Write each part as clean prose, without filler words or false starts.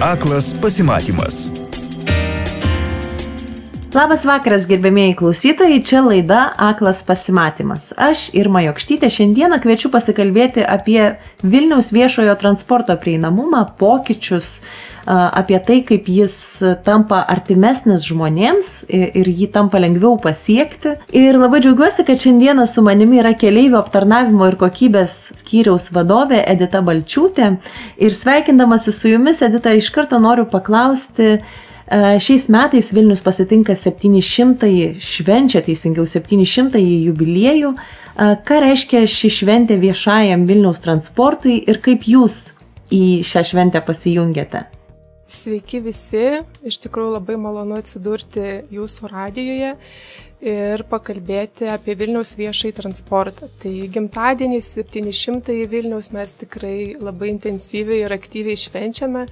Aklas pasimatymas. Labas vakaras, gerbėmieji klausytojai, čia laida Aklas pasimatymas. Aš, Irma Jokštytė, šiandieną kviečiu pasikalbėti apie Vilniaus viešojo transporto prieinamumą, pokyčius, apie tai, kaip jis tampa artimesnis žmonėms ir jį tampa lengviau pasiekti. Ir labai džiaugiuosi, kad šiandieną su manimi yra keleivių aptarnavimo ir kokybės skyriaus vadovė Edita Balčiūtė. Ir sveikindamasi su jumis, Edita, iš karto noriu paklausti, šiais metais Vilnius pasitinka 700 jubiliejų. Ką reiškia ši šventė viešajam Vilniaus transportui ir kaip jūs į šią šventę pasijungiate? Sveiki visi, iš tikrųjų labai malonu atsidurti jūsų radijoje ir pakalbėti apie Vilniaus viešąjį transportą. Tai gimtadienį 700 Vilniaus mes tikrai labai intensyviai ir aktyviai švenčiame.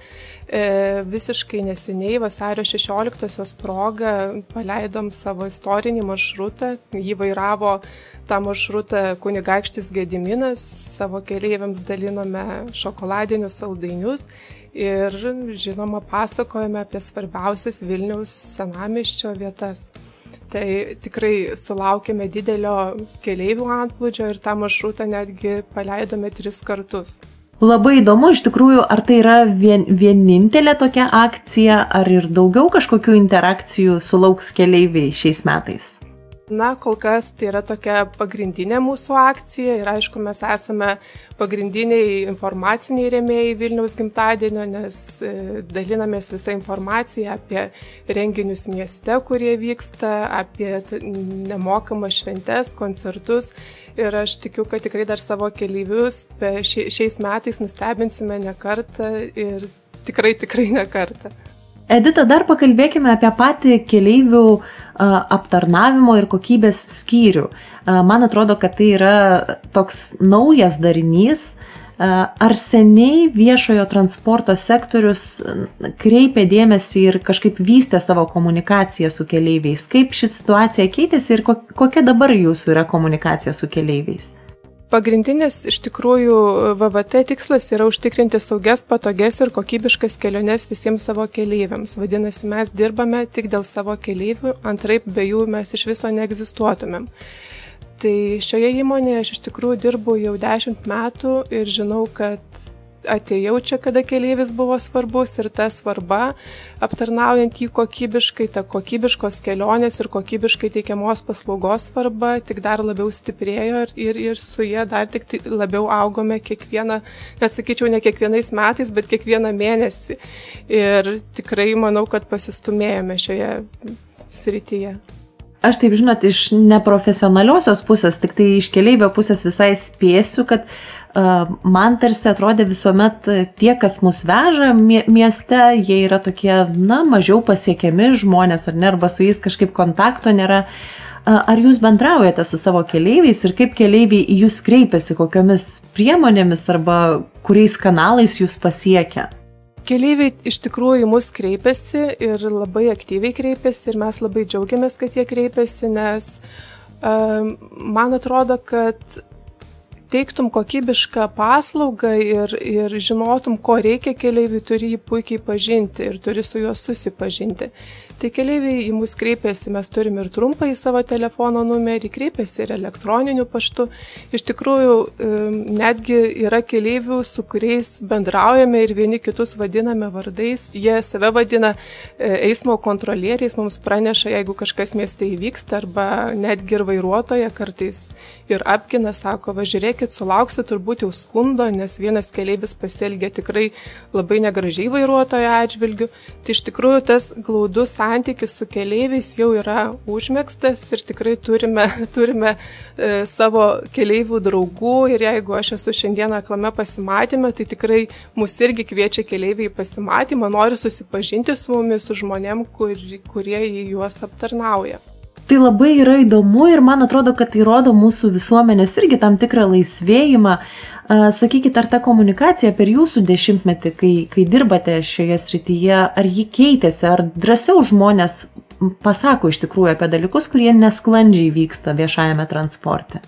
Visiškai neseniai vasario 16-osios proga paleidom savo istorinį maršrutą. Jį vairavo tą maršrutą kunigaikštis Gediminas, savo keleiviams dalinome šokoladinius saldainius ir, žinoma, pasakojame apie svarbiausias Vilniaus senamiesčio vietas. Tai tikrai sulaukėme didelio keleivių antplūdžio ir tą maršrutą netgi paleidome 3 kartus. Labai įdomu, iš tikrųjų, ar tai yra vienintelė tokia akcija, ar ir daugiau kažkokių interakcijų sulauks keleiviai šiais metais? Na, kol kas tai yra tokia pagrindinė mūsų akcija ir aišku, mes esame pagrindiniai informaciniai rėmėjai Vilniaus gimtadienio, nes dalinamės visą informaciją apie renginius mieste, kurie vyksta, apie nemokamas šventes, koncertus ir aš tikiu, kad tikrai dar savo keleivius šiais metais nustebinsime ne kartą ir tikrai ne kartą. Edita, dar pakalbėkime apie patį keleivių aptarnavimo ir kokybės skyrių. Man atrodo, kad tai yra toks naujas darinys. Ar seniai viešojo transporto sektorius kreipė dėmesį ir kažkaip vystė savo komunikaciją su keleiviais? Kaip ši situacija keitėsi ir kokia dabar jūsų yra komunikacija su keleiviais? Pagrindinis iš tikrųjų VVT tikslas yra užtikrinti saugias, patogias ir kokybiškas keliones visiems savo keleiviams. Vadinasi, mes dirbame tik dėl savo keleivių, antraip be jų mes iš viso neegzistuotumėm. Tai šioje įmonėje aš iš tikrųjų dirbu jau 10 metų ir žinau, kad atėjau čia, kada keleivis buvo svarbus ir ta svarba, aptarnaujant jį kokybiškai, ta kokybiškos kelionės ir kokybiškai teikiamos paslaugos svarba tik dar labiau stiprėjo ir su jie dar tik labiau augome kiekvieną, net sakyčiau, ne kiekvienais metais, bet kiekvieną mėnesį. Ir tikrai manau, kad pasistumėjome šioje srityje. Aš taip, žinot, iš neprofesionaliosios pusės, tik tai iš keleivio pusės visai spėsiu, kad man tarsi atrodė visuomet tie, kas mus veža mieste, jie yra tokie, mažiau pasiekiami žmonės, ar ne, arba su jais kažkaip kontakto nėra. Ar jūs bendraujate su savo keleiviais ir kaip keleiviai į jūs kreipiasi, kokiomis priemonėmis arba kuriais kanalais jūs pasiekia? Keleiviai iš tikrųjų į mus kreipiasi ir labai aktyviai kreipiasi ir mes labai džiaugiamės, kad jie kreipiasi, nes man atrodo, kad teiktum kokybišką paslaugą ir žinotum, ko reikia keleiviui, turi jį puikiai pažinti ir turi su juo susipažinti. Tai keleiviai į mus kreipiasi, mes turim ir trumpą į savo telefono numerį, kreipiasi ir elektroniniu paštu. Iš tikrųjų, netgi yra keleivių, su kuriais bendraujame ir vieni kitus vadiname vardais. Jie save vadina eismo kontrolieriais, mums praneša, jeigu kažkas mieste įvyksta, arba netgi ir vairuotoja kartais ir apgina, sako, važiuokit, sulauksiu turbūt jau skundo, nes vienas keleivis pasielgė tikrai labai negražiai vairuotojo atžvilgiu. Tai iš tikrųjų tas glaudus santykis su keleiviais jau yra užmegztas ir tikrai turime savo keleivių draugų ir jeigu aš esu šiandieną aklame pasimatyme, tai tikrai mus irgi kviečia keleiviai į pasimatymą, nori susipažinti su mumis, su žmonėm, kurie juos aptarnauja. Tai labai yra įdomu ir man atrodo, kad tai rodo mūsų visuomenės irgi tam tikrą laisvėjimą. Sakykit, ar ta komunikacija per jūsų dešimtmetį, kai dirbate šioje srityje, ar ji keitėsi, ar drąsiau žmonės pasako iš tikrųjų apie dalykus, kurie nesklandžiai vyksta viešajame transporte?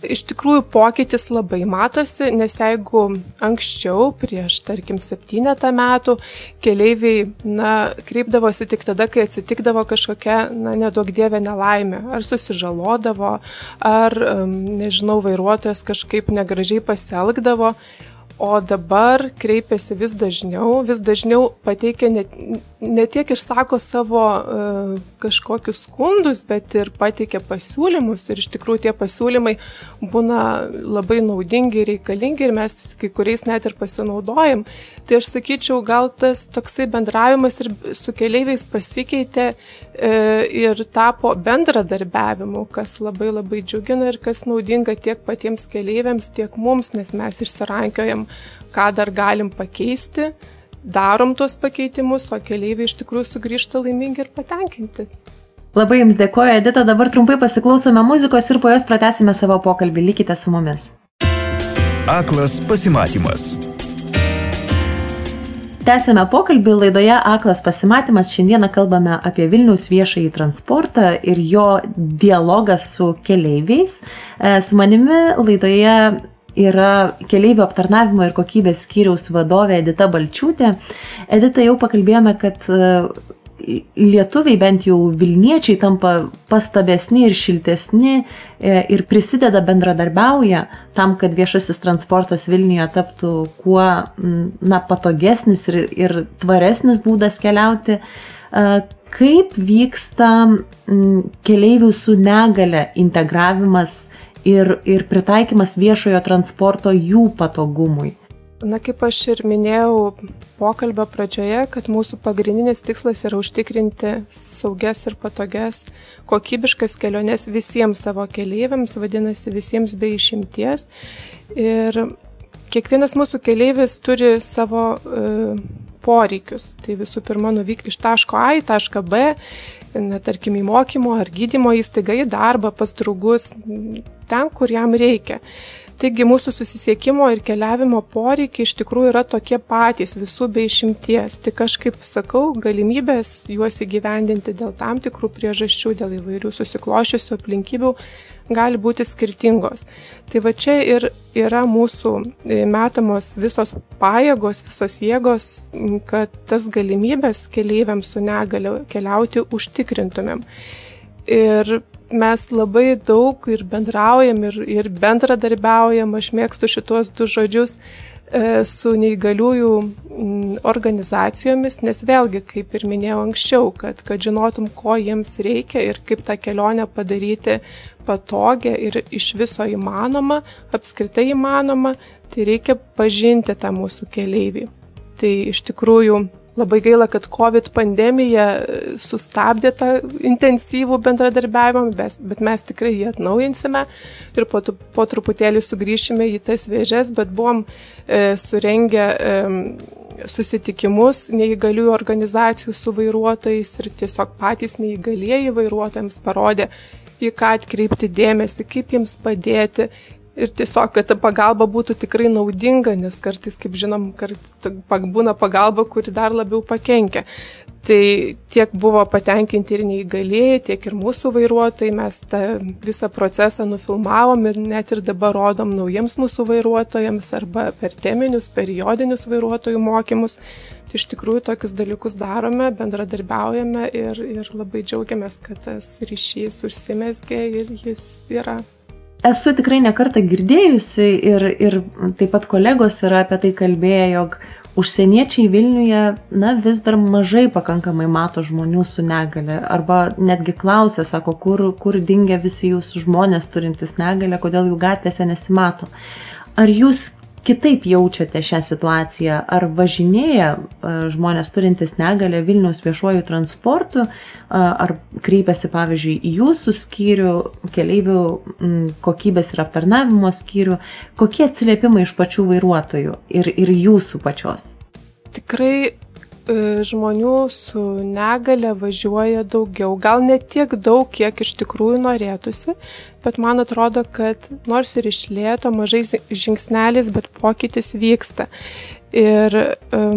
Iš tikrųjų pokytis labai matosi, nes jeigu anksčiau, prieš tarkim 7 metų, keleiviai kreipdavosi tik tada, kai atsitikdavo kažkokia, neduok dieve nelaimė, ar susižalodavo, ar, nežinau, vairuotojas kažkaip negražiai pasielgdavo, o dabar kreipiasi vis dažniau pateikia ne tiek išsako savo kažkokius skundus, bet ir pateikia pasiūlymus ir iš tikrųjų tie pasiūlymai būna labai naudingi ir reikalingi ir mes kai kuriais net ir pasinaudojam. Tai aš sakyčiau, gal tas toksai bendravimas ir su keleiviais pasikeitė ir tapo bendradarbiavimu, kas labai labai džiugina ir kas naudinga tiek patiems keleiviams, tiek mums, nes mes išsirankiojam, ką dar galim pakeisti, darom tuos pakeitimus, o keleiviai iš tikrųjų sugrįžta laimingi ir patenkinti. Labai Jums dėkoju, Edita, dabar trumpai pasiklausome muzikos ir po jos pratęsime savo pokalbį. Likite su mumis. Aklas pasimatymas. Tęsėme pokalbį laidoje Aklas pasimatymas. Šiandieną kalbame apie Vilniaus viešąjį transportą ir jo dialogą su keleiviais. Su manimi laidoje yra keleivių aptarnavimo ir kokybės skyriaus vadovė Edita Balčiūtė. Edita, jau pakalbėjome, kad lietuviai, bent jau vilniečiai, tampa pastabesni ir šiltesni ir prisideda, bendradarbiauja tam, kad viešasis transportas Vilniuje taptų kuo patogesnis ir tvaresnis būdas keliauti. Kaip vyksta keleivių su negale integravimas ir pritaikymas viešojo transporto jų patogumui? Kaip aš ir minėjau pokalbio pradžioje, kad mūsų pagrindinis tikslas yra užtikrinti saugias ir patogias, kokybiškas keliones visiems savo keleiviams, vadinasi visiems be išimties. Ir kiekvienas mūsų keleivis turi savo poreikius. Tai visų pirma nuvykti iš taško A į tašką B, tarkim į mokymo ar gydymo įstaigą, į darbą, pas draugus, ten, kur jam reikia. Taigi mūsų susisiekimo ir keliavimo poreikiai iš tikrųjų yra tokie patys, visų be išimties. Tik aš kaip sakau, galimybės juos įgyvendinti dėl tam tikrų priežasčių, dėl įvairių susiklošiusių aplinkybių gali būti skirtingos. Tai va čia ir yra mūsų metamos visos pajėgos, visos jėgos, kad tas galimybės keleiviams su negale keliauti užtikrintumėm. Ir mes labai daug ir bendraujam ir bendradarbiaujam, aš mėgstu šitos 2 žodžius, su neįgaliųjų organizacijomis, nes vėlgi, kaip ir minėjau anksčiau, kad žinotum, ko jiems reikia ir kaip tą kelionę padaryti patogią ir iš viso įmanoma, apskritai įmanoma, tai reikia pažinti tą mūsų keleivį. Tai iš tikrųjų labai gaila, kad COVID pandemija sustabdė tą intensyvų bendradarbiavimą, bet mes tikrai jį atnaujinsime ir po truputėlį sugrįšime į tas vėžes, bet buvom surengę susitikimus neįgaliųjų organizacijų su vairuotojais ir tiesiog patys neįgalieji vairuotojams parodė, į ką atkreipti dėmesį, kaip jiems padėti. Ir tiesiog, kad ta pagalba būtų tikrai naudinga, nes kartais, kaip žinom, būna pagalba, kuri dar labiau pakenkia. Tai tiek buvo patenkinti ir neįgalieji, tiek ir mūsų vairuotojai. Mes tą visą procesą nufilmavom ir net ir dabar rodom naujiems mūsų vairuotojams arba per teminius, periodinius vairuotojų mokymus. Tai iš tikrųjų tokius dalykus darome, bendradarbiaujame ir labai džiaugiamės, kad tas ryšys užsimezgė ir jis yra. Esu tikrai nekartą girdėjusi ir taip pat kolegos yra apie tai kalbėję, jog užsieniečiai Vilniuje vis dar mažai pakankamai mato žmonių su negale arba netgi klausia, sako, kur dingia visi jūsų žmonės turintys negalę, kodėl jų gatvėse nesimato. Ar jūs kitaip jaučiate šią situaciją? Ar važinėja žmonės turintys negalę Vilniaus viešuoju transportu, ar kreipiasi, pavyzdžiui, į jūsų skyrių, keleivių kokybės ir aptarnavimo skyrių? Kokie atsiliepimai iš pačių vairuotojų ir jūsų pačios? Tikrai žmonių su negale važiuoja daugiau. Gal ne tiek daug, kiek iš tikrųjų norėtųsi, bet man atrodo, kad nors ir iš lėto, mažais žingsneliais, bet pokytis vyksta. Ir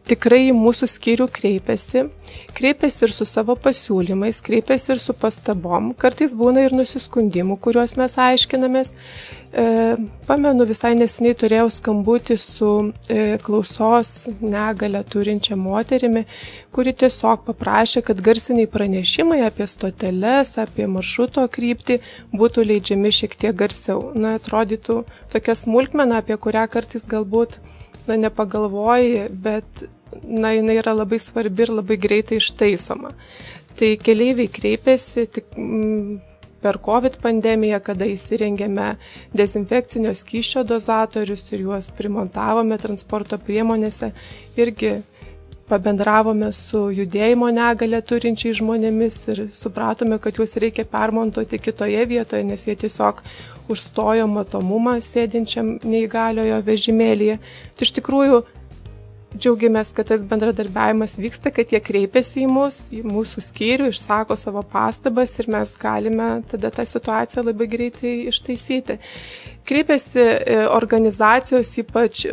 tikrai į mūsų skyrių kreipiasi ir su savo pasiūlymais, kreipiasi ir su pastabom. Kartais būna ir nusiskundimų, kuriuos mes aiškinamės. Pamenu, visai neseniai turėjau skambutį su klausos negalią turinčia moterimi, kuri tiesiog paprašė, kad garsiniai pranešimai apie stoteles, apie maršruto kryptį būtų leidžiami šiek tiek garsiau. Atrodytų tokia smulkmena, apie kurią kartais galbūt nepagalvoji, bet jinai yra labai svarbi ir labai greitai ištaisoma. Tai keleiviai kreipėsi tik per COVID pandemiją, kada įsirengėme dezinfekcinio skysčio dozatorius ir juos primontavome transporto priemonėse, irgi pabendravome su judėjimo negalią turinčiais žmonėmis ir supratome, kad juos reikia permontuoti kitoje vietoje, nes jie tiesiog užstojo matomumą sėdinčiam neįgaliojo vežimėlyje. Tai iš tikrųjų džiaugiamės, kad tas bendradarbiavimas vyksta, kad jie kreipiasi į mus, į mūsų skyrių, išsako savo pastabas ir mes galime tada tą situaciją labai greitai ištaisyti. Kreipiasi organizacijos, ypač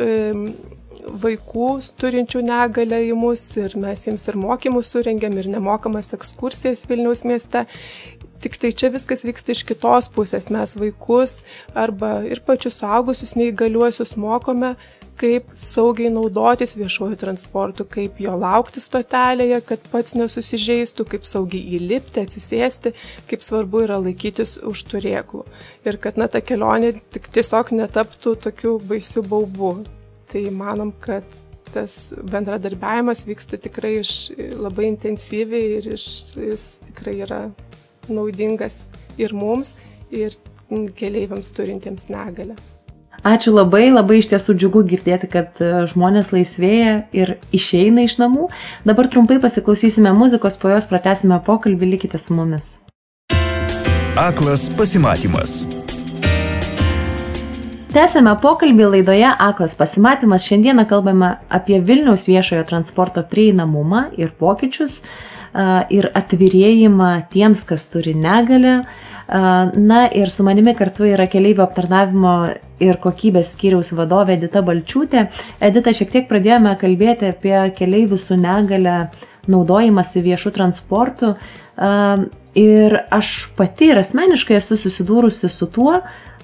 vaikų turinčių negalę į mus ir mes jiems ir mokymus surengėm ir nemokamas ekskursijas Vilniaus mieste. Tik tai čia viskas vyksta iš kitos pusės. Mes vaikus arba ir pačius suaugusius neįgaliuosius mokome, kaip saugiai naudotis viešuoju transportu, kaip jo laukti stotelėje, kad pats nesusižeistų, kaip saugiai įlipti, atsisėsti, kaip svarbu yra laikytis už turėklų. Ir kad ta kelionė tiesiog netaptų tokiu baisiu baubu. Tai manom, kad tas bendradarbiavimas vyksta tikrai labai intensyviai ir jis tikrai yra naudingas ir mums, ir keleiviams turintiems negalią. Ačiū labai, labai iš tiesų džiugu girdėti, kad žmonės laisvėja ir išeina iš namų. Dabar trumpai pasiklausysime muzikos, po jos pratęsime pokalbį, likite su mumis. Aklas pasimatymas. Tęsėme pokalbį laidoje Aklas pasimatymas. Šiandieną kalbame apie Vilniaus viešojo transporto prieinamumą ir pokyčius ir atvirėjimą tiems, kas turi negalią. Ir su manimi kartu yra keleivių aptarnavimo ir kokybės skyriaus vadovė Edita Balčiūtė. Edita, šiek tiek pradėjome kalbėti apie keleivių su negale naudojimąsi viešų transportų. Ir aš pati ir asmeniškai esu susidūrusi su tuo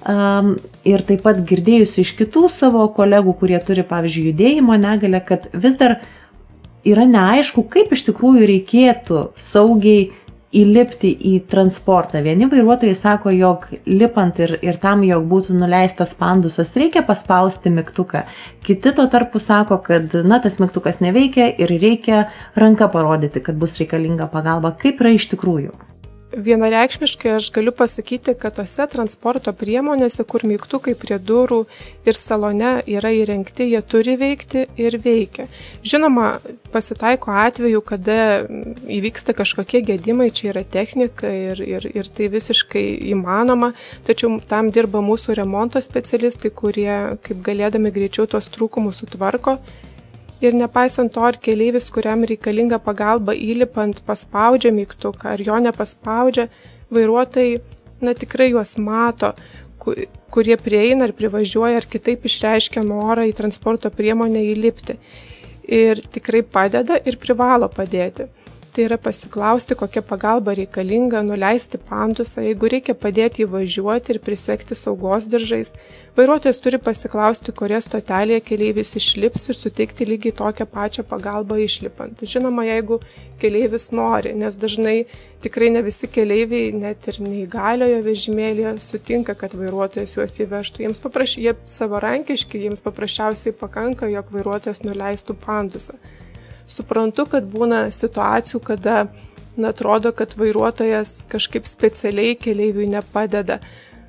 ir taip pat girdėjusi iš kitų savo kolegų, kurie turi, pavyzdžiui, judėjimo negalę, kad vis dar yra neaišku, kaip iš tikrųjų reikėtų saugiai įlipti į transportą. Vieni vairuotojai sako, jog lipant ir tam, jog būtų nuleistas pandusas, reikia paspausti mygtuką. Kiti tuo tarpu sako, kad tas mygtukas neveikia ir reikia ranką parodyti, kad bus reikalinga pagalba. Kaip yra iš tikrųjų? Vienareikšmiškai aš galiu pasakyti, kad tose transporto priemonėse, kur mygtukai prie durų ir salone yra įrengti, jie turi veikti ir veikia. Žinoma, pasitaiko atveju, kada įvyksta kažkokie gedimai, čia yra technika ir tai visiškai įmanoma, tačiau tam dirba mūsų remonto specialistai, kurie kaip galėdami greičiau tos trūkumus sutvarko. Ir nepaisant to, ar keleivis, kuriam reikalinga pagalba įlipant, paspaudžia mygtuką, ar jo nepaspaudžia, vairuotojai tikrai juos mato, kurie prieina ar privažiuoja, ar kitaip išreiškia norą į transporto priemonę įlipti. Ir tikrai padeda ir privalo padėti. Tai yra pasiklausti, kokia pagalba reikalinga, nuleisti pandusą, jeigu reikia padėti įvažiuoti ir prisekti saugos diržais. Vairuotojas turi pasiklausti, kurioje stotelėje keleivis išlips ir suteikti lygiai tokią pačią pagalbą išlipant. Žinoma, jeigu keleivis nori, nes dažnai tikrai ne visi keleiviai, net ir neįgaliojo vežimėlyje, sutinka, kad vairuotojas juos įvežtų. Jie savarankiški, jiems paprasčiausiai pakanka, jog vairuotojas nuleistų pandusą. Suprantu, kad būna situacijų, kada atrodo, kad vairuotojas kažkaip specialiai keleiviui nepadeda,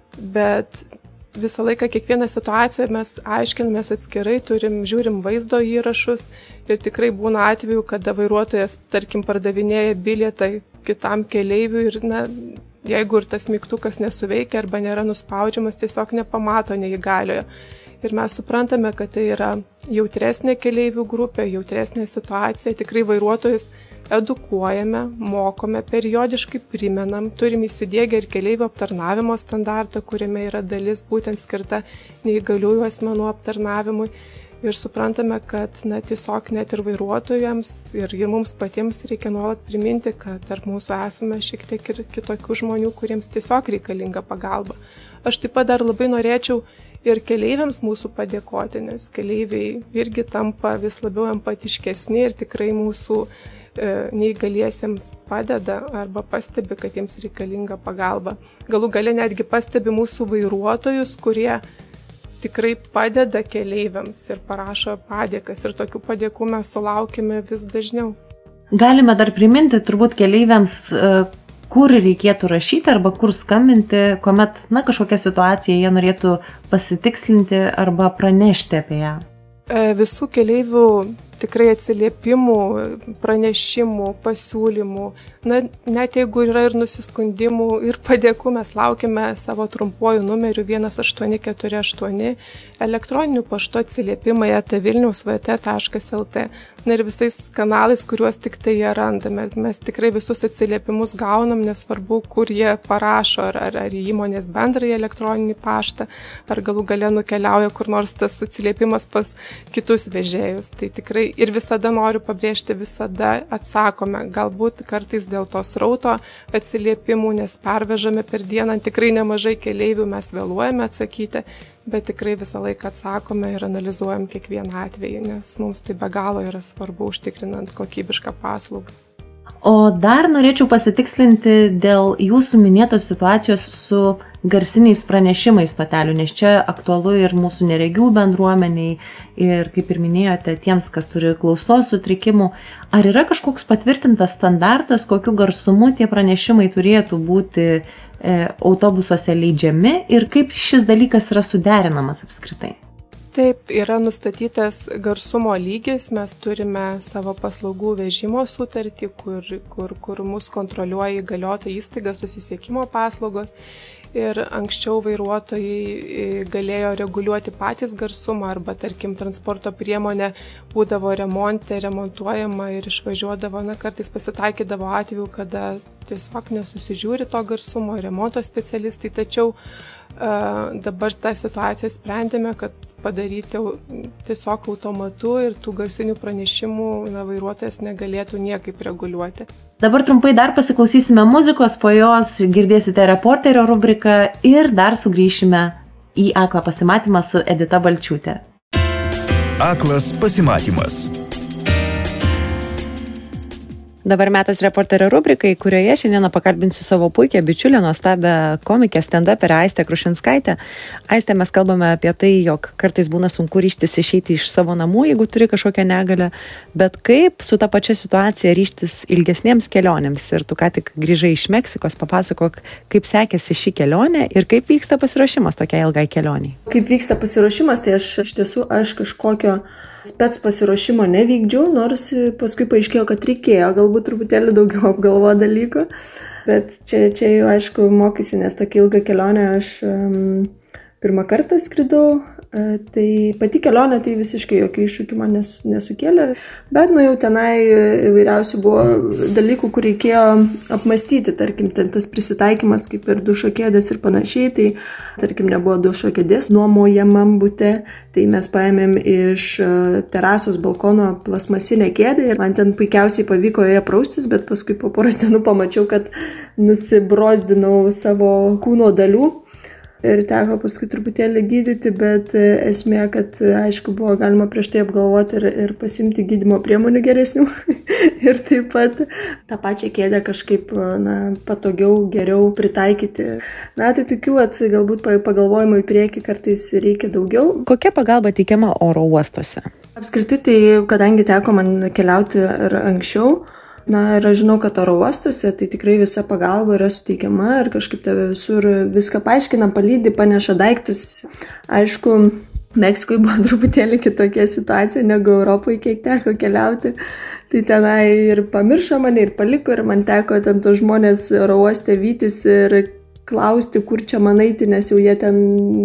bet visą laiką kiekvieną situaciją mes aiškinamės atskirai, žiūrim vaizdo įrašus ir tikrai būna atveju, kada vairuotojas, tarkim, pardavinėja bilietą kitam keleiviui ir jeigu ir tas mygtukas nesuveikia arba nėra nuspaudžiamas, tiesiog nepamato neįgaliojo. Ir mes suprantame, kad tai yra jautresnė keleivių grupė, jautresnė situacija. Tikrai vairuotojus edukuojame, mokome, periodiškai primenam, turim įsidiegę ir keleivių aptarnavimo standartą, kuriame yra dalis būtent skirta neįgaliųjų asmenų aptarnavimui. ir suprantame, kad tiesiog net ir vairuotojams ir mums patiems reikia nuolat priminti, kad tarp mūsų esame šiek tiek ir kitokių žmonių, kuriems tiesiog reikalinga pagalba. Aš taip pat dar labai norėčiau ir keleiviams mūsų padėkoti, nes keleiviai irgi tampa vis labiau empatiškesni ir tikrai mūsų neįgaliesiems padeda arba pastebi, kad jiems reikalinga pagalba. Galų gale netgi pastebi mūsų vairuotojus, kurie tikrai padeda keleiviams ir parašo padėkas ir tokių padėkų mes sulaukime vis dažniau. Galime dar priminti turbūt keleiviams, kur reikėtų rašyti arba kur skambinti, kuomet kažkokia situacija jie norėtų pasitikslinti arba pranešti apie ją. Visų keleivių tikrai atsiliepimų, pranešimų, pasiūlymų, net jeigu yra ir nusiskundimų ir padėkų, mes laukiame savo trumpuoju numeriu 1848, elektroniniu paštu atsiliepimai @vilniausvt.lt. Ir visais kanalais, kuriuos tik tai jie randame. Mes tikrai visus atsiliepimus gaunam, nesvarbu, kur jie parašo, ar į įmonės bendrąjį elektroninį paštą, ar galų gale nukeliauja kur nors tas atsiliepimas pas kitus vežėjus. Tai tikrai ir visada noriu pabrėžti, visada atsakome. Galbūt kartais dėl to srauto atsiliepimų, nes pervežame per dieną tikrai nemažai keleivių, mes vėluojame atsakyti, bet tikrai visą laiką atsakome ir analizuojam kiekvieną atvejį, nes mums tai be galo yra svarbu užtikrinant kokybišką paslaugą. O dar norėčiau pasitikslinti dėl jūsų minėtos situacijos su garsiniais pranešimais stotelių, nes čia aktualu ir mūsų neregių bendruomeniai ir, kaip ir minėjote, tiems, kas turi klausos sutrikimų. Ar yra kažkoks patvirtintas standartas, kokiu garsumu tie pranešimai turėtų būti autobusuose leidžiami ir kaip šis dalykas yra suderinamas apskritai? Taip, yra nustatytas garsumo lygis, mes turime savo paslaugų vežimo sutartį, kur mus kontroliuoja įgaliota įstaiga susisiekimo paslaugos ir anksčiau vairuotojai galėjo reguliuoti patys garsumą arba, tarkim, transporto priemonė būdavo remontuojama ir išvažiuodavo, kartais pasitaikydavo atveju, kada tiesiog nesusižiūri to garsumo remonto specialistai, tačiau dabar tą situaciją sprendėme, kad padaryti tiesiog automatu ir tų garsinių pranešimų vairuotojas negalėtų niekaip reguliuoti. Dabar trumpai dar pasiklausysime muzikos, po jos girdėsite reporterio rubriką ir dar sugrįšime į Aklą pasimatymą su Edita Balčiūtė. Aklas pasimatymas. Dabar metas reporterio rubrikai, kurioje šiandieną pakalbinsiu savo puikią bičiulę, nuostabią komikę stand-uperę Aistę Krušinskaitę. Aistė, mes kalbame apie tai, jog kartais būna sunku ryžtis išeiti iš savo namų, jeigu turi kažkokią negalią, bet kaip su ta pačia situacija ryžtis ilgesniems kelionėms. Ir tu ką tik grįžai iš Meksikos, papasakok, kaip sekėsi ši kelionė ir kaip vyksta pasiruošimas tokiai ilgai kelioniai. Kaip vyksta pasiruošimas, tai aš kažkokio spec pasiruošimo nevykdžiau, nors paskui paaiškėjo, kad reikėjo galbūt truputėlį daugiau apgalvoti dalykų, bet čia jau aišku mokysi, nes tokia ilga kelionė aš pirmą kartą skridau, tai pati kelionė tai visiškai jokių iššūkių man nesukėlė, bet jau tenai įvairiausių buvo dalykų, kur reikėjo apmastyti, tarkim, tas prisitaikymas kaip ir dušo kėdės ir panašiai, tai tarkim nebuvo dušo kėdės nuomojamam bute, tai mes paėmėm iš terasos balkono plasmasinę kėdę ir man ten puikiausiai pavyko joje praustis, bet paskui po poros dienų pamačiau, kad nusibrozdinau savo kūno dalių. Ir teko paskui truputėlį gydyti, bet esmė, kad aišku buvo galima prieš tai apgalvoti ir pasimti gydymo priemonių geresnių ir taip pat tą pačią kėdę kažkaip patogiau, geriau pritaikyti. Tai tokių galbūt pagalvojimų į priekį kartais reikia daugiau. Kokia pagalba teikiama oro uostuose? Apskritai, tai kadangi teko man keliauti ir anksčiau, ir aš žinau, kad oro uostuose tai tikrai visa pagalba yra suteikiama ir kažkaip tave visur viską paaiškina, palydi, paneša daiktus. Aišku, Meksikoje buvo truputėlį kitokia situacija negu Europoje, kiek teko keliauti. Tai tenai ir pamiršo mane, ir paliko, ir man teko ten tos žmonės oro uoste vytis ir klausti, kur čia man eiti, nes jau jie ten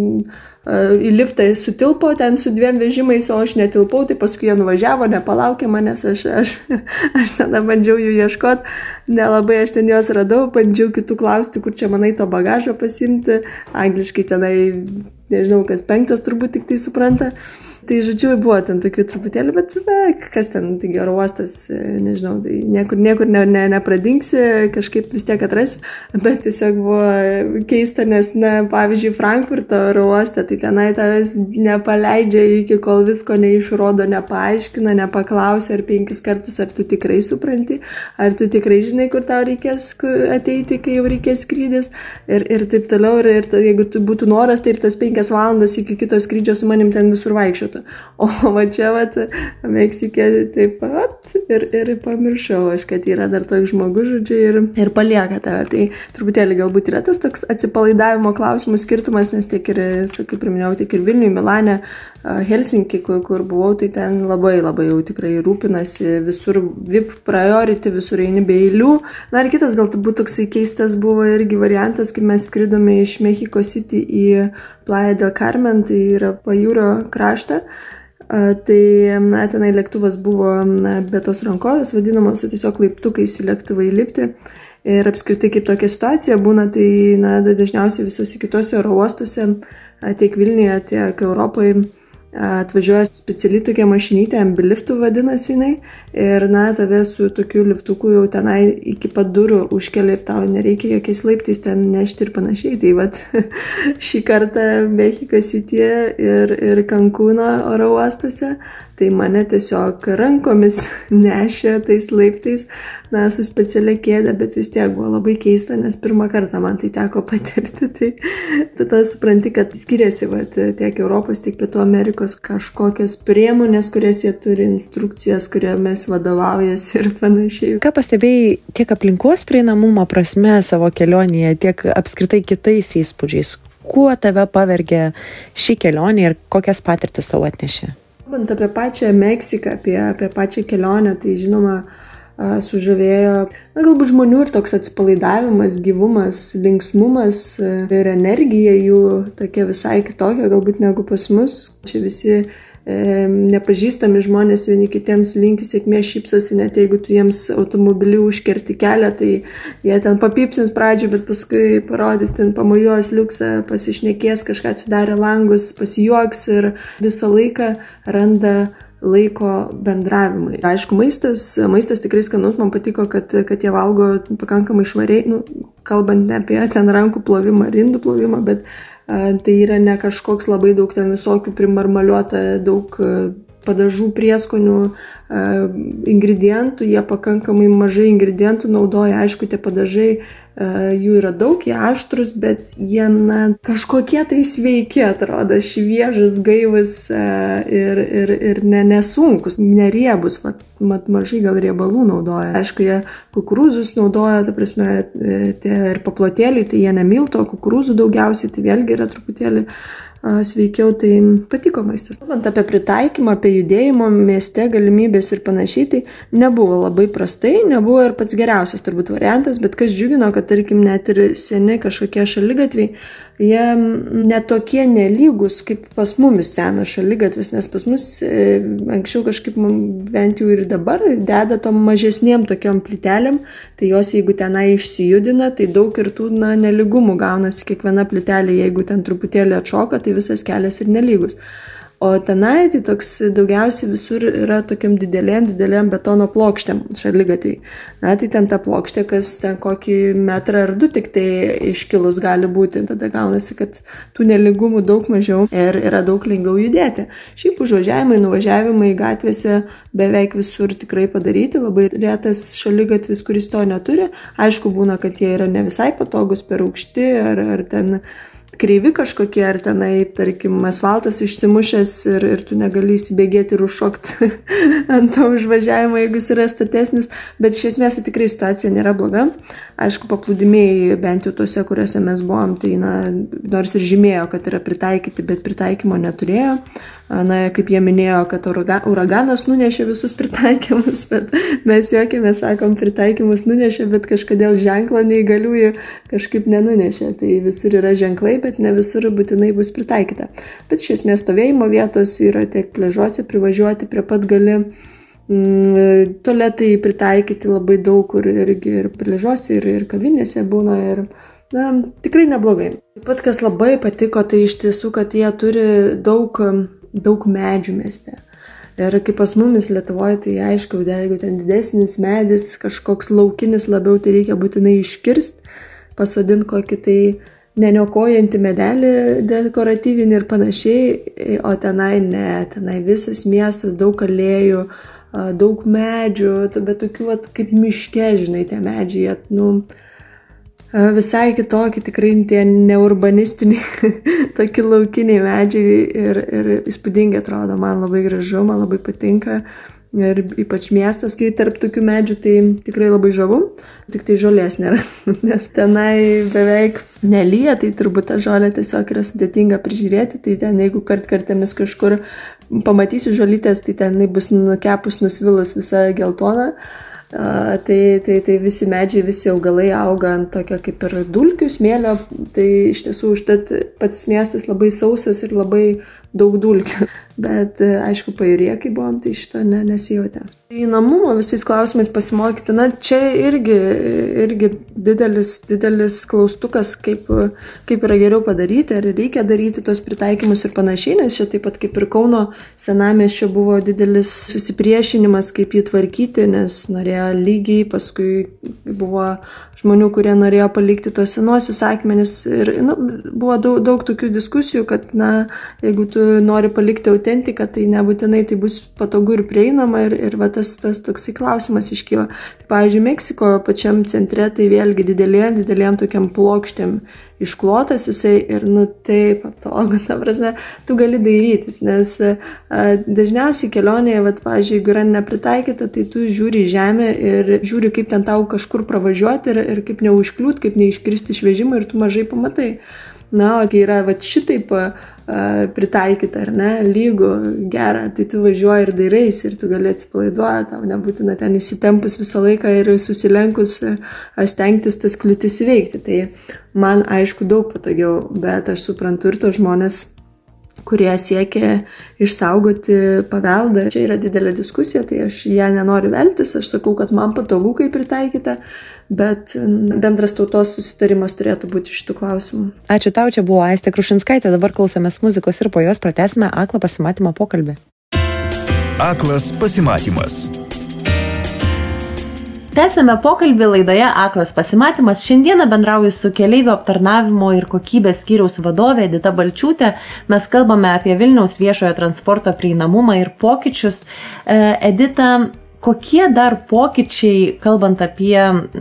į liftą sutilpo ten su 2 vežimais, o aš netilpau, tai paskui jie nuvažiavo, nepalaukė manęs, aš tada bandžiau jų ieškoti, nelabai aš ten juos radau, bandžiau kitų klausti, kur čia man to bagažo pasimti, angliškai tenai, nežinau, kas 5 turbūt tik tai supranta. Tai žodžiu, buvo ten tokių truputėlį, bet kas ten, tai oro uostas, nežinau, tai niekur nepradingsi, kažkaip vis tiek atrasi, bet tiesiog buvo keista, nes, pavyzdžiui, Frankfurto oro uoste, tai tenai tavęs nepaleidžia iki kol visko neišrodo, nepaaiškina, nepaklausia ar 5 kartus, ar tu tikrai supranti, ar tu tikrai žinai, kur tau reikės ateiti, kai jau reikės skrydis ir taip toliau, ir jeigu būtų noras, tai ir tas 5 valandas iki kito skrydžio su manim ten visur vaikščioti. O va čia, Meksikė taip pat ir pamiršau aš, kad yra dar toks žmogus, žodžiu, ir palieka tave. Tai truputėlį galbūt yra tas toks atsipalaidavimo klausimų skirtumas, nes tiek ir, kaip ir minėjau, tiek ir Vilniuje, Milane, Helsinki, kur buvau, tai ten labai jau tikrai rūpinasi, visur VIP priority, visur eini be eilių. Na ir kitas gal turbūt toksai keistas buvo irgi variantas, kai mes skridome iš Mexico City į Playa del Carmen, tai yra pajūrio kraštą. Tai tenai lėktuvas buvo be tos rankovės, vadinamos, tiesiog laiptukais į lėktuvą įlipti. Ir apskritai kaip tokia situacija būna, tai dažniausiai visuose kitose oro uostuose, tiek Vilniuje, tiek Europoje, atvažiuoja specialiai tokia mašinytė, ambiliftų vadinasi jinai, ir tave su tokiu liftuku jau tenai iki pat durų užkelia ir tau nereikia jokiais laiptais ten nešti ir panašiai. Tai vat šį kartą Mexico City ir Cancūno oro uostuose, tai mane tiesiog rankomis nešė tais laiptais, su specialia kėdė, bet vis tiek buvo labai keista, nes pirmą kartą man tai teko patirti. Tai tada supranti, kad skiriasi tiek Europos, tiek Pietų Amerikos kažkokias priemonės, kurias jie turi, instrukcijas, kuriomis vadovaujasi ir panašiai. Ką pastebėjai tiek aplinkos prieinamumo prasme savo kelionėje, tiek apskritai kitais įspūdžiais? Kuo tave pavergė ši kelionė ir kokias patirtis tau atnešė? Kalbant apie pačią Meksiką, apie pačią kelionę, tai žinoma sužavėjo, galbūt žmonių ir toks atsipalaidavimas, gyvumas, linksmumas ir energija jų tokia visai kitokia galbūt negu pas mus. Čia visi nepažįstami žmonės vieni kitiems linki sėkmės, šypsosi, net jeigu tu jiems automobiliu užkerti kelią, tai jie ten papypsins pradžią, bet paskui parodys, ten pamojuos liuksą, pasišnekės, kažką atsidarė langus, pasijuoks ir visą laiką randa laiko bendravimui. Aišku, maistas tikrai skanus, man patiko, kad jie valgo pakankamai švariai, kalbant ne apie ten rankų plovimą, indų plovimą, bet tai yra ne kažkoks labai daug ten visokių primarmaliuota, daug padažų, prieskonių, ingredientų, jie pakankamai mažai ingredientų naudoja, aišku, tie padažai, jų yra daug, jie aštrus, bet jie kažkokie tai sveiki atrodo, šviežus, gaivus ir nesunkus, neriebus, mat mažai gal riebalų naudoja. Aišku, jie kukurūzus naudoja, ta prasme, tie ir paplotėliai, tai jie nemilto, kukurūzų daugiausiai, tai vėlgi yra truputėlį sveikiau, tai patiko maistas. Kalbant apie pritaikymą, apie judėjimo mieste galimybės ir panašiai, tai nebuvo labai prastai, nebuvo ir pats geriausias turbūt variantas, bet kas džiugino, kad tarkim net ir seni kažkokie šaligatviai, jie netokie nelygus kaip pas mumis senas šaligatvis, nes pas mus anksčiau kažkaip bent jau ir dabar deda tom mažesniem tokiom plytelėm, tai jos jeigu tenai išsijudina, tai daug ir tų nelygumų gaunasi kiekviena plytelė, jeigu ten truputėlį atšoka, tai visas kelias ir nelygus. O tenai tai toks daugiausiai visur yra tokiam didelėm betono plokštėm šaligatviai. Tai ten ta plokštė, kas ten kokį metrą ar 2 tik tai iškilus gali būti. Tada gaunasi, kad tų nelygumų daug mažiau ir yra daug lengviau judėti. Šiaip užvažiavimai, nuvažiavimai gatvėse beveik visur tikrai padaryti. Labai retas šaligatvis, kuris to neturi. Aišku, būna, kad jie yra ne visai patogus, per aukšti ar ten kreivi kažkokie, ar tenai, tarkim, asfaltas išsimušęs ir tu negali įsibėgėti ir užšokti ant to užvažiavimo, jeigu jis yra statesnis, bet iš esmės tai tikrai situacija nėra bloga. Aišku, paplūdimiai, bent jau tuose, kuriuose mes buvom, tai nors ir žymėjo, kad yra pritaikyti, bet pritaikymo neturėjo. Kaip jie minėjo, kad uraganas nunešė visus pritaikymus, bet mes juokėmės, sakom, pritaikymus nunešė, bet kažkodėl ženklo neįgaliųjų kažkaip nenunešė. Tai visur yra ženklai, bet ne visur būtinai bus pritaikyta. Bet iš esmės stovėjimo vietos yra tiek pliažuose privažiuoti, prie pat gali tualetai pritaikyti labai daug, kur irgi ir pliažuose, ir kavinėse būna, ir tikrai neblogai. Taip pat, kas labai patiko, tai iš tiesų, kad jie turi daug daug medžių mieste. Ir kaip pas mumis Lietuvoje, tai aišku, jeigu ten didesnis medis, kažkoks laukinis labiau, tai reikia būtinai iškirsti, pasodinti kokį tai neniokojantį medelį dekoratyvinį ir panašiai, o tenai visas miestas, daug alėjų, daug medžių, bet tokių kaip miške, žinai, tie medžiai, visai kitokie, tikrai tie neurbanistiniai, tokie laukiniai medžiai ir įspūdingai atrodo, man labai gražu, man labai patinka ir ypač miestas, kai tarp tokių medžių, tai tikrai labai žavu, tik tai žolės nėra, nes tenai beveik nelyja, tai turbūt ta žolė tiesiog yra sudėtinga prižiūrėti, tai ten jeigu kartkartėmis kažkur pamatysiu žolytės, tai ten bus nukepus, nusvilus visa geltona. Tai visi medžiai, visi augalai auga ant tokio kaip ir dulkių, smėlio, tai iš tiesų užtat pats miestas labai sausas ir labai daug dulkių. Bet aišku, pajūryje, kai buvom, tai šito nesijautė. Įnamumo visais klausimais pasimokyti, čia irgi didelis klaustukas, kaip yra geriau padaryti, ar reikia daryti tos pritaikymus ir panašiai, nes čia taip pat kaip ir Kauno senamiesčio buvo didelis susipriešinimas, kaip jį tvarkyti, nes norėjo lygiai, paskui buvo žmonių, kurie norėjo palikti tos senuosius akmenis ir buvo daug tokių diskusijų, kad jeigu tu nori palikti autentiką, tai nebūtinai tai bus patogu ir prieinama ir va tas toksai klausimas iškyla. Tai, pavyzdžiui, Meksiko pačiam centre tai vėlgi didelėm tokiam plokštėm išklotas jisai ir taip patogu, ta prasme, tu gali dairytis, nes dažniausiai kelionėje, pavyzdžiui, jeigu yra nepritaikyta, tai tu žiūri į žemę ir žiūri, kaip ten tau kažkur pravažiuoti ir kaip neužkliūt, kaip neiškristi iš vežimo ir tu mažai pamatai. O kai yra šitaip pritaikyta, ar ne, lygų, gera, tai tu važiuoji ir dairaisi ir tu gali atsipalaiduoti, tau nebūtina ten įsitempus visą laiką ir susilenkus stengtis tas kliūtis įveikti. Tai man aišku daug patogiau, bet aš suprantu ir tos žmonės, kurie siekia išsaugoti paveldą. Čia yra didelė diskusija, tai aš ją nenoriu veltis, aš sakau, kad man patogu, kaip pritaikyta, bet bendras tautos susitarimas turėtų būti šitų klausimų. Ačiū tau, čia buvo Aistė Krušinskaitė, dabar klausomės muzikos ir po jos pratęsime aklą pasimatymą pokalbį. Aklas pasimatymas. Tęsime pokalbį laidoje Aklas pasimatymas. Šiandieną bendrauju su keleivių aptarnavimo ir kokybės skyriaus vadovė Edita Balčiūtė. Mes kalbame apie Vilniaus viešojo transporto prieinamumą ir pokyčius. Edita, kokie dar pokyčiai, kalbant apie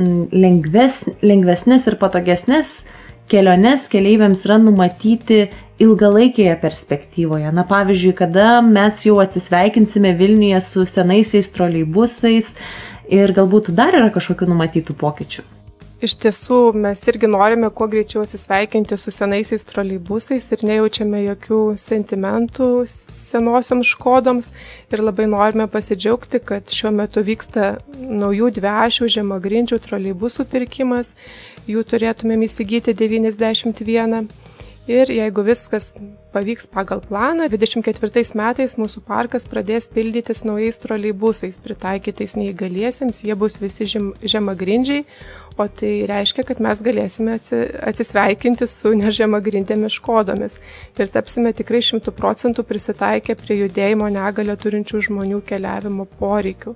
lengvesnės ir patogesnės keliones keleiviams, yra numatyti ilgalaikėje perspektyvoje? Pavyzdžiui, kada mes jau atsisveikinsime Vilniuje su senaisiais troleibusais ir galbūt dar yra kažkokių numatytų pokyčių? Iš tiesų, mes irgi norime kuo greičiau atsisveikinti su senaisiais troleibusais ir nejaučiame jokių sentimentų senosioms Škodoms ir labai norime pasidžiaugti, kad šiuo metu vyksta naujų dviašių žemagrindžių troleibusų pirkimas, jų turėtumėm įsigyti 91. Ir jeigu viskas pavyks pagal planą, 24 metais mūsų parkas pradės pildytis naujais troleibusais, pritaikytais neįgaliesiems, jie bus visi žemagrindžiai, o tai reiškia, kad mes galėsime atsisveikinti su nežemagrindėmis Škodomis ir tapsime tikrai 100% prisitaikę prie judėjimo negalią turinčių žmonių keliavimo poreikių.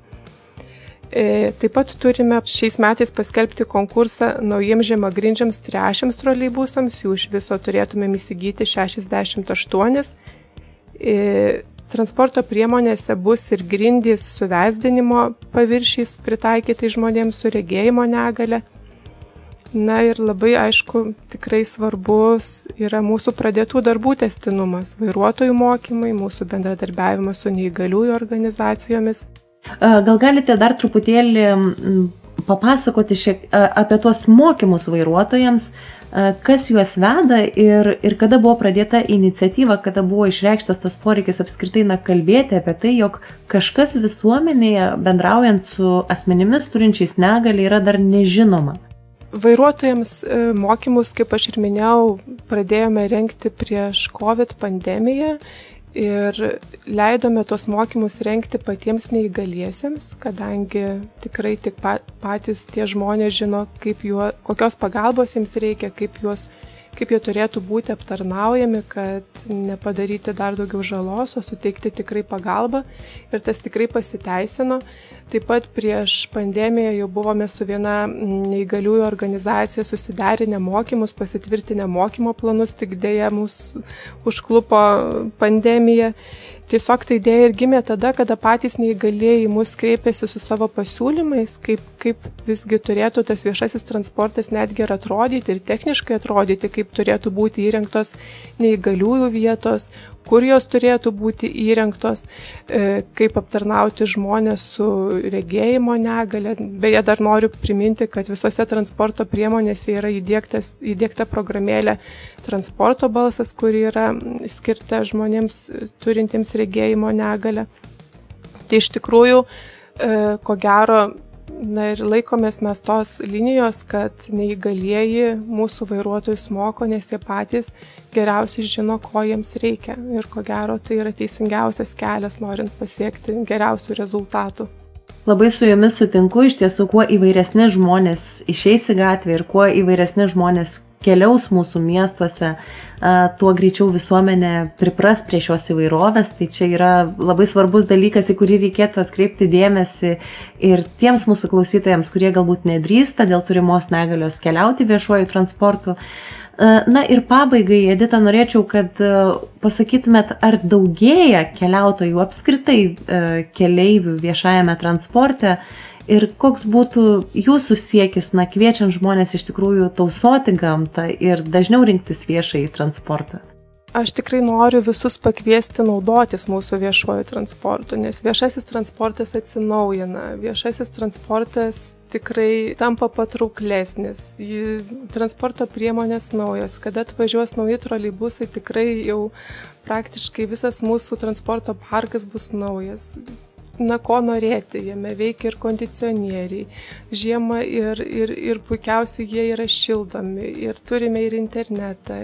Taip pat turime šiais metais paskelbti konkursą naujiems žemagrindžiams trešiams troleibusams, jų iš viso turėtumėm įsigyti 68. Transporto priemonėse bus ir grindys su vesdinimo paviršiais pritaikytai žmonėms su regėjimo negale. Ir labai aišku, tikrai svarbus yra mūsų pradėtų darbų tęstinumas, vairuotojų mokymai, mūsų bendradarbiavimas su neįgaliųjų organizacijomis. Gal galite dar truputėlį papasakoti apie tuos mokymus vairuotojams, kas juos veda ir kada buvo pradėta iniciatyva, kada buvo išreikštas tas poreikis apskritai kalbėti apie tai, jog kažkas visuomenėje bendraujant su asmenimis turinčiais negalią yra dar nežinoma. Vairuotojams mokymus, kaip aš ir minėjau, pradėjome rengti prieš COVID pandemiją. Ir leidome tos mokymus rengti patiems neįgaliesiems, kadangi tikrai tik patys tie žmonės žino, kokios pagalbos jiems reikia, kaip juos kaip jie turėtų būti aptarnaujami, kad nepadaryti dar daugiau žalos, o suteikti tikrai pagalbą. Ir tas tikrai pasiteisino. Taip pat prieš pandemiją jau buvome su viena neįgaliųjų organizacija susiderinę mokymus, pasitvirtinę mokymo planus, tik dėja mus užklupo pandemija. Tiesiog ta idėja ir gimė tada, kada patys neįgalieji mus kreipėsi su savo pasiūlymais, kaip visgi turėtų tas viešasis transportas netgi ir atrodyti ir techniškai atrodyti, kaip turėtų būti įrengtos neįgaliųjų vietos, kur jos turėtų būti įrengtos, kaip aptarnauti žmonės su regėjimo negale. Beje, dar noriu priminti, kad visose transporto priemonėse yra įdiegta programėlė Transporto balsas, kuri yra skirta žmonėms turintiems regėjimo negalę. Tai iš tikrųjų, ko gero, ir laikomės mes tos linijos, kad neįgalieji mūsų vairuotojus moko, nes jie patys geriausiai žino, ko jiems reikia. Ir ko gero, tai yra teisingiausias kelias, norint pasiekti geriausių rezultatų. Labai su jumis sutinku, iš tiesų, kuo įvairesni žmonės išeis į gatvę ir kuo įvairesni žmonės keliaus mūsų miestuose, tuo greičiau visuomenė pripras prie šios įvairovės. Tai čia yra labai svarbus dalykas, į kurį reikėtų atkreipti dėmesį ir tiems mūsų klausytojams, kurie galbūt nedrįsta dėl turimos negalios keliauti viešuoju transportu. Na ir pabaigai, Edita, norėčiau, kad pasakytumėt, ar daugėja keliautojų apskritai keleivių viešajame transporte ir koks būtų jūsų siekis, kviečiant žmonės iš tikrųjų tausoti gamtą ir dažniau rinktis viešąjį transportą? Aš tikrai noriu visus pakviesti naudotis mūsų viešuoju transportu, nes viešasis transportas atsinaujina, viešasis transportas tikrai tampa patrauklesnis, transporto priemonės naujos, kada atvažiuos nauji troleibusai, tikrai jau praktiškai visas mūsų transporto parkas bus naujas. Na, ko norėti, jame veikia ir kondicionieriai, žiemą ir puikiausiai jie yra šildomi, ir turime ir internetą,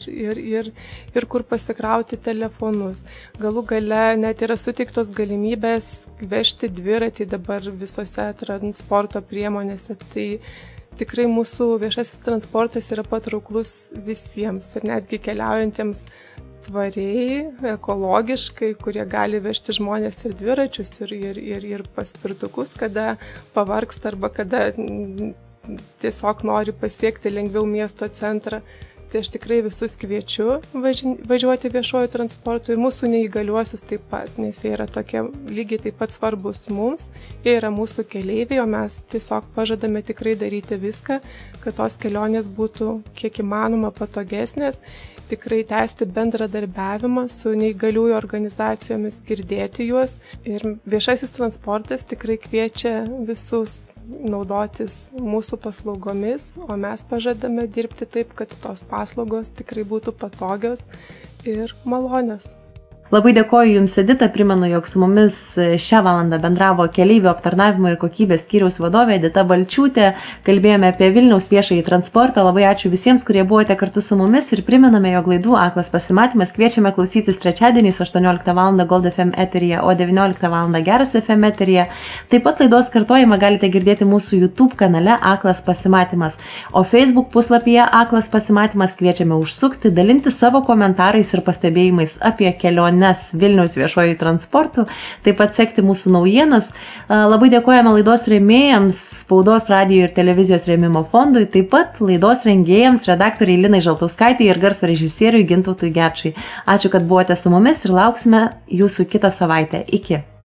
ir kur pasikrauti telefonus. Galų gale net yra suteiktos galimybės vežti dviratį dabar visose transporto priemonėse. Tai tikrai mūsų viešasis transportas yra patrauklus visiems ir netgi keliaujantiems tvariai, ekologiškai, kurie gali vežti žmonės ir dviračius, ir paspirtukus, kada pavargsta arba kada tiesiog nori pasiekti lengviau miesto centrą. Tai aš tikrai visus kviečiu važiuoti viešuoju transportu ir mūsų neįgaliuosius taip pat, nes jie yra tokie lygiai taip pat svarbus mums, jie yra mūsų keleiviai, o mes tiesiog pažadame tikrai daryti viską, kad tos kelionės būtų kiek įmanoma patogesnės, tikrai tęsti bendradarbiavimą su neįgaliųjų organizacijomis, girdėti juos. Ir viešasis transportas tikrai kviečia visus naudotis mūsų paslaugomis, o mes pažadame dirbti taip, kad tos paslaugos tikrai būtų patogios ir malonios. Labai dėkoju Jums, Edita, primenu, jog su mumis šią valandą bendravo keleivių aptarnavimo ir kokybės skyriaus vadovė Edita Balčiūtė. Kalbėjome apie Vilniaus viešąjį transportą. Labai ačiū visiems, kurie buvote kartu su mumis ir primename, jog laidų Aklas pasimatymas kviečiame klausytis trečiadieniais 18 val. Gold FM eteryje, o 19 val. Geras FM eteryje. Taip pat laidos kartojimą galite girdėti mūsų YouTube kanale Aklas pasimatymas, o Facebook puslapyje Aklas pasimatymas kviečiame užsukti, dalinti savo komentarais ir pastebėjimais apie kelionę Vilniaus viešuoju transportu, taip pat sekti mūsų naujienas. Labai dėkojame laidos rėmėjams, Spaudos, radijo ir televizijos rėmimo fondui, taip pat laidos rengėjams, redaktoriai Linai Žaltauskaitei ir garso režisieriui Gintautui Gečui. Ačiū, kad buvote su mumis ir lauksime jūsų kitą savaitę. Iki.